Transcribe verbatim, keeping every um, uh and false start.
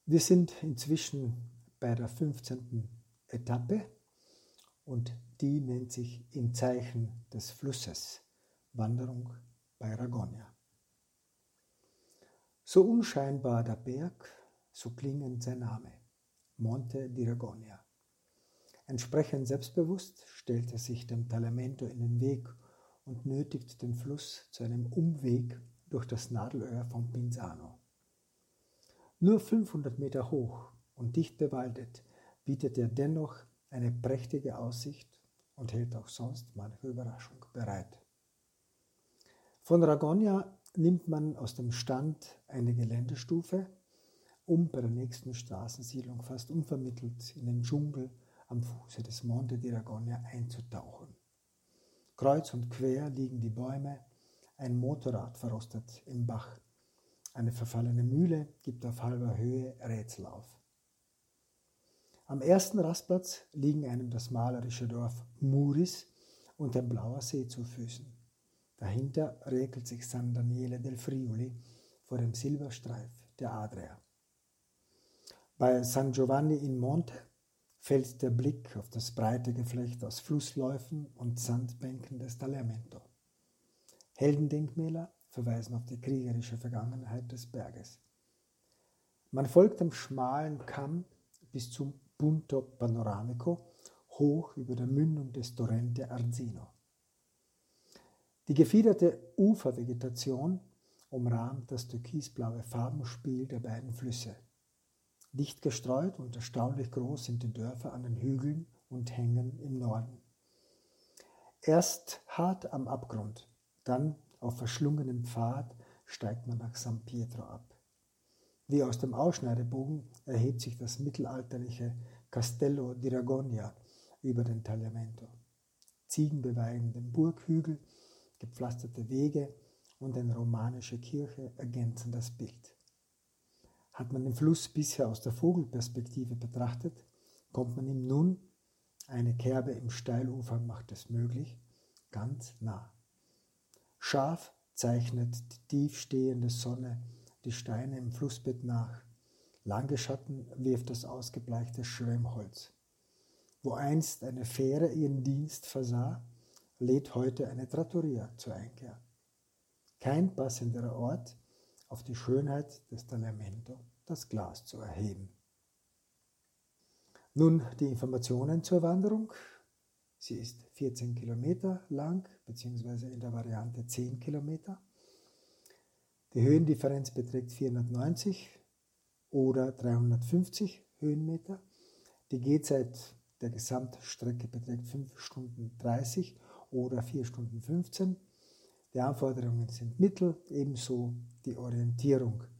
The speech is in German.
Wir sind inzwischen bei der fünfzehnten Etappe und die nennt sich Im Zeichen des Flusses, Wanderung bei Ragogna. So unscheinbar der Berg, so klingend sein Name, Monte di Ragogna. Entsprechend selbstbewusst stellt er sich dem Tagliamento in den Weg und nötigt den Fluss zu einem Umweg durch das Nadelöhr von Pinzano. Nur fünfhundert Meter hoch und dicht bewaldet bietet er dennoch eine prächtige Aussicht und hält auch sonst manche Überraschung bereit. Von Ragogna nimmt man aus dem Stand eine Geländestufe, um bei der nächsten Straßensiedlung fast unvermittelt in den Dschungel am Fuße des Monte di Ragogna einzutauchen. Kreuz und quer liegen die Bäume, ein Motorrad verrostet im Bach. Eine verfallene Mühle gibt auf halber Höhe Rätsel auf. Am ersten Rastplatz liegen einem das malerische Dorf Muris und ein blauer See zu Füßen. Dahinter räkelt sich San Daniele del Friuli vor dem Silberstreif der Adria. Bei San Giovanni in Monte fällt der Blick auf das breite Geflecht aus Flussläufen und Sandbänken des Tagliamento. Heldendenkmäler verweisen auf die kriegerische Vergangenheit des Berges. Man folgt am schmalen Kamm bis zum Punto Panoramico, hoch über der Mündung des Torrente Arzino. Die gefiederte Ufervegetation umrahmt das türkisblaue Farbenspiel der beiden Flüsse. Dicht gestreut und erstaunlich groß sind die Dörfer an den Hügeln und Hängen im Norden. Erst hart am Abgrund, dann auf verschlungenem Pfad steigt man nach San Pietro ab. Wie aus dem Ausschneidebogen erhebt sich das mittelalterliche Castello di Ragogna über den Tagliamento. Ziegen beweihen den Burghügel, gepflasterte Wege und eine romanische Kirche ergänzen das Bild. Hat man den Fluss bisher aus der Vogelperspektive betrachtet, kommt man ihm nun, eine Kerbe im Steilufern macht es möglich, ganz nah. Scharf zeichnet die tiefstehende Sonne die Steine im Flussbett nach. Lange Schatten wirft das ausgebleichte Schwemmholz. Wo einst eine Fähre ihren Dienst versah, lädt heute eine Trattoria zur Einkehr. Kein passenderer Ort, auf die Schönheit des Tagliamento das Glas zu erheben. Nun die Informationen zur Wanderung. Sie ist vierzehn Kilometer lang, beziehungsweise in der Variante zehn Kilometer. Die Höhendifferenz beträgt vierhundertneunzig oder dreihundertfünfzig Höhenmeter. Die Gehzeit der Gesamtstrecke beträgt fünf Stunden dreißig oder vier Stunden fünfzehn. Die Anforderungen sind mittel, ebenso die Orientierung.